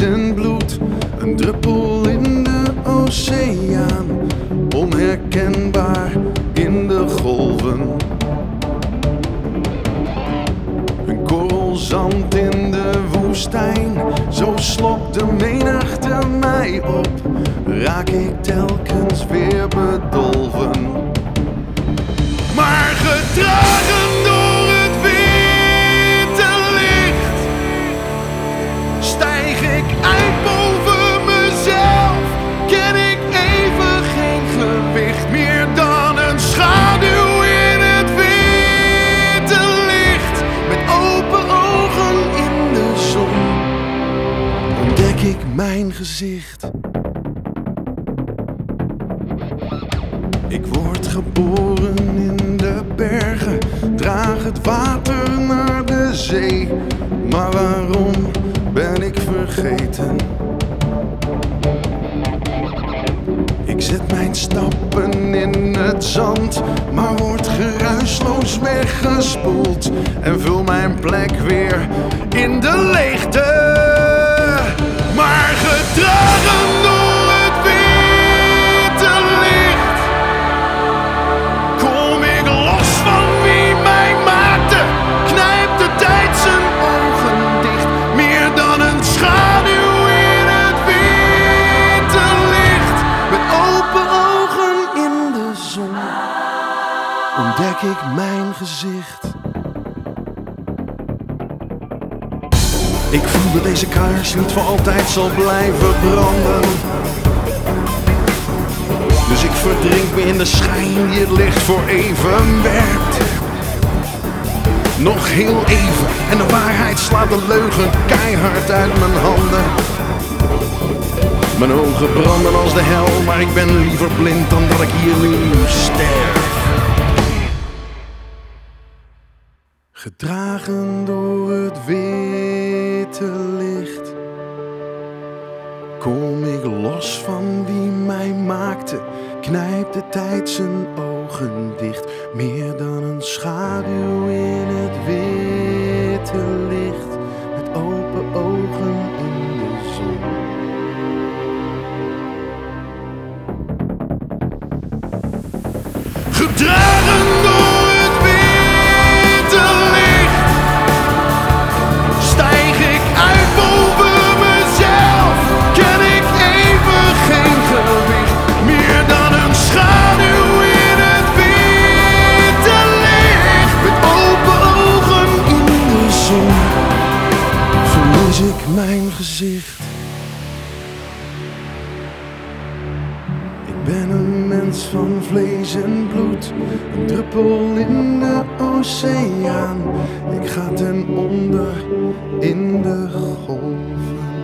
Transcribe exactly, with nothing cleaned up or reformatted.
en bloed, een druppel in de oceaan, onherkenbaar in de golven. Een korrel zand in de woestijn, zo slokt de menigte mij op, raak ik telkens weer bedolven. Maar gedragen door het witte licht, stijg ik uit boven mezelf, ken ik even geen gewicht meer dan een schaduw in het witte licht. Met open ogen in de zon ontdek ik mijn gezicht. Ik word geboren in de bergen, draag het water naar de zee. Maar waarom ben ik vergeten? Ik zet mijn stappen in het zand, maar word geruisloos weggespoeld en vul mijn plek weer in de leegte. Maar gedragen door het witte licht, kom ik los van wie mij maakte, knijpt de tijd zijn ogen dicht. Meer dan een schaduw in het witte licht, met open ogen in de zon ontdek ik mijn gezicht. Ik voel dat deze kaars niet voor altijd zal blijven branden. Dus ik verdrink me in de schijn die het licht voor even werpt. Nog heel even en de waarheid slaat de leugen keihard uit mijn handen. Mijn ogen branden als de hel, maar ik ben liever blind dan dat ik hier nu sterf. Gedragen door het witte licht, kom ik los van wie mij maakte, knijpt de tijd zijn ogen dicht. Meer dan een schaduw in het witte licht, met open ogen in de zon. Gedragen door het witte licht, stijg ik uit boven mezelf, ken ik even geen gewicht. Meer dan een schaduw in het witte licht, met open ogen in de zon verlies ik mijn gezicht. Ik ben een mens van vlees en bloed, een druppel in de oceaan. Ik ga ten onder in de golven.